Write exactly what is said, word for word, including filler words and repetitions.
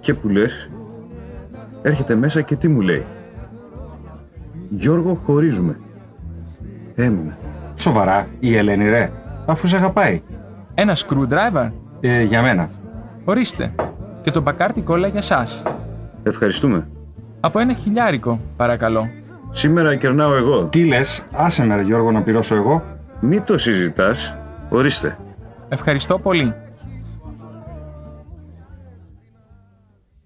Και που λες, έρχεται μέσα και τι μου λέει? Γιώργο, χωρίζουμε. Έμεινε. Σοβαρά, η Ελένη ρε, αφού σε αγαπάει. Ένα screwdriver? Ε, για μένα. Ορίστε. Και το μπακάρτι κόλλα για σας. Ευχαριστούμε. Από ένα χιλιάρικο, παρακαλώ. Σήμερα κερνάω εγώ. Τι λες, άσε με ρε Γιώργο να πληρώσω εγώ. Μη το συζητάς. Ορίστε. Ευχαριστώ πολύ.